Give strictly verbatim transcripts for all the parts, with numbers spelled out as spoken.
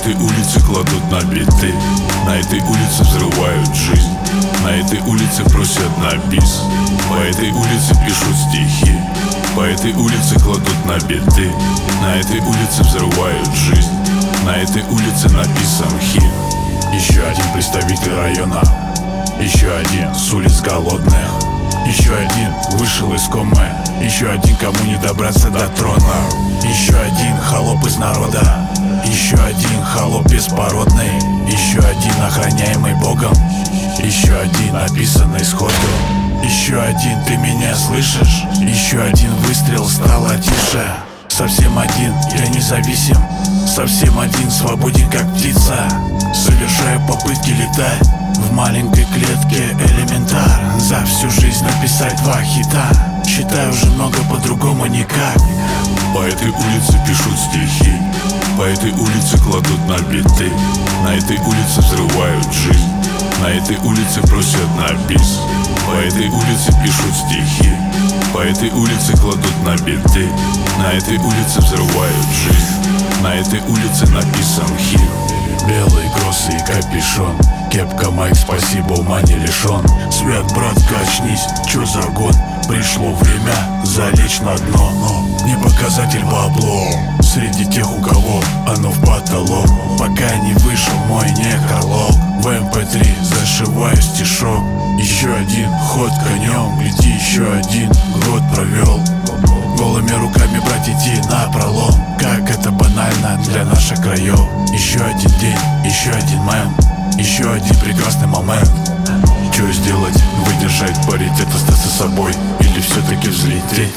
этой улице кладут на биты, на этой улице взрывают жизнь, на этой улице просят на бис, по этой улице пишут стихи, по этой улице кладут на биты, на этой улице взрывают жизнь, на этой улице написан хит. Еще один представитель района, еще один с улиц голодных, еще один вышел из комы, еще один, кому не добраться до трона, еще один холоп из народа, еще один холоп беспородный, еще один охраняемый Богом, еще один описанный сходу, еще один ты меня слышишь, еще один выстрел стало тише. Совсем один, я независим, совсем один, свободен как птица. Совершаю попытки летать в маленькой клетке элементар. За всю жизнь написать два хита, считаю уже много, по-другому никак. По этой улице пишут стихи, по этой улице кладут на биты, на этой улице взрывают жизнь, на этой улице просят на бис, по этой улице пишут стихи, по этой улице кладут на биты, на этой улице взрывают жизнь, на этой улице написан хит. Белый кросс и капюшон, кепка Майк, спасибо, ума не лишен. Свят, брат, качнись, чё за год? Пришло время залечь на дно, но не показатель бабло среди тех, у кого оно в потолок. Пока не вышел мой некролог, в эм пэ три зашиваю стишок. Еще один ход конем, гляди, еще один год провел. Голыми руками, брать, идти на пролом, как это банально для наших краев. Еще один день, еще один мем, еще один прекрасный момент. Что сделать? Выдержать паритет, остаться собой или все-таки взлететь?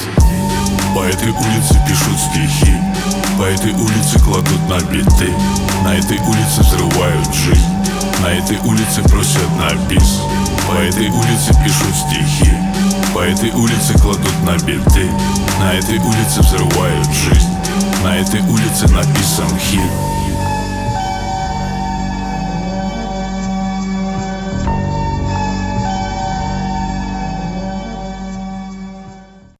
По этой улице пишут стихи, по этой улице кладут на биты, на этой улице взрывают жизнь, на этой улице просят на бис, по этой улице пишут стихи, по этой улице кладут на биты, на этой улице взрывают жизнь, на этой улице написан хит.